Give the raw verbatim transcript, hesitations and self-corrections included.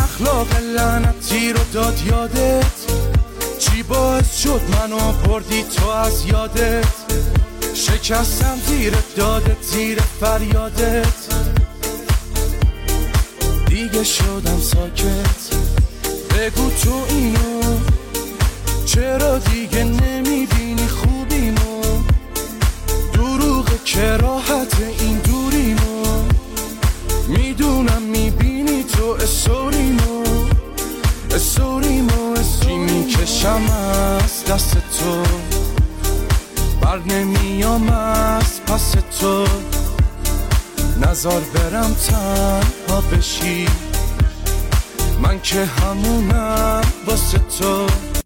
اخلاق لعنتی رو داد یادت؟ چی باعث شد منو بردی تو از یادت؟ شکستم زیر دادت، زیر فریادت، دیگه شدم ساکت. بگو تو اینو چرا دیگه نمیبینی خوبیمو؟ دروغ کراهت این دوریمو، میدونم میبینی تو استوریمو استوریمو چی میکشم از دست تو، بر نمیام از پس تو. نزار برم تنها بشی، من که همونم واسه تو.